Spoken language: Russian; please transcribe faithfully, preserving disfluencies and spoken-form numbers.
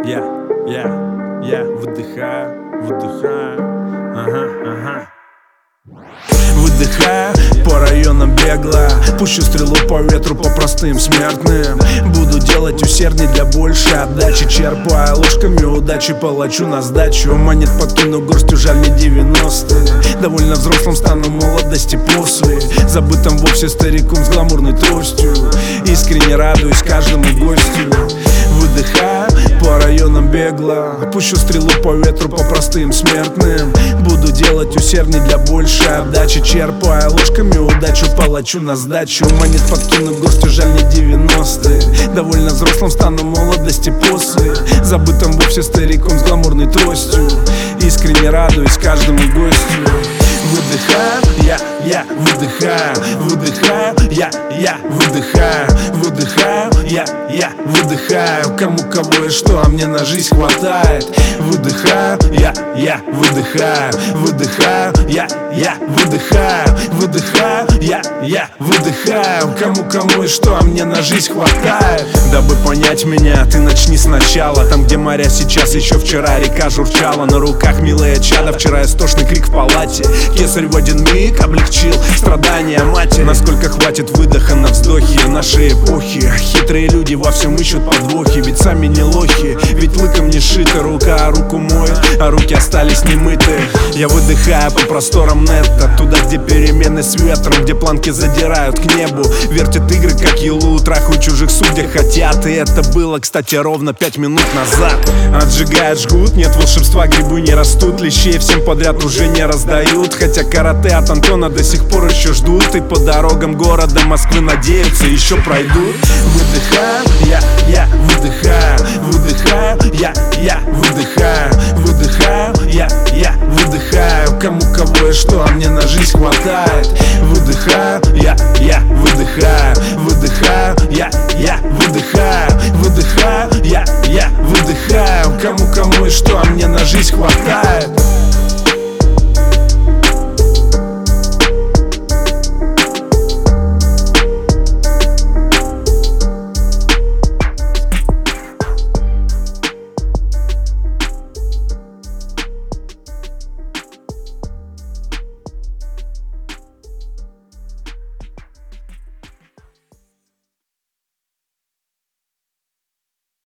Я, я, я выдыхаю, выдыхаю, ага, ага. Выдыхаю, по районам бегло, пущу стрелу по ветру, по простым смертным. Буду делать усердней для большей отдачи, черпая ложками удачи, палачу на сдачу. Монет подкину горстью, жаль не девяностые. Довольно взрослым стану молодости после, забытым вовсе стариком с гламурной тростью. Искренне радуюсь каждому гостю. Выдыхаю, по районам бегло, пущу стрелу по ветру, по простым смертным. Буду делать усердней для большей отдачи, черпая ложками удачу, палачу на сдачу. Монет подкину горстью, жаль не девяностые. Довольно взрослым стану молодости после, забытым вовсе стариком с гламурной тростью. Искренне радуюсь каждому гостю. Выдыхаю, я, я выдыхаю, выдыхаю, я, я выдыхаю, выдыхаю, я, я выдыхаю. Кому кого и что, а мне на жизнь хватает. Выдыхаю, я, я выдыхаю, выдыхаю, я, я выдыхаю, выдыхаю, я, я выдыхаю. Кому кому и что, а мне на жизнь хватает. Дабы понять меня, ты начни сначала. Там, где моря сейчас, еще вчера река журчала. На руках милое чадо, вчера истошный крик в палате. Кесарь в один миг облегчил страдания матери. Насколько хватит выдоха на вздохе нашей эпохи. Хитрые люди во всем ищут подвохи, ведь сами не лохи. Ведь лыком не шита, рука руку моет, а руки остались немыты. Я выдыхаю по просторам нета, туда, где перемены с ветром, где планки задирают к небу, вертят игры как елу, трахают чужих судьях хотят. И это было, кстати, ровно пять минут назад. Отжигает жгут, нет волшебства, грибы не растут, лещей всем подряд уже не раздают. Хотя карате от Антона до сих пор еще ждут, и по дорогам города Москвы надеются еще пройдут. Выдыхаю, я, я выдыхаю,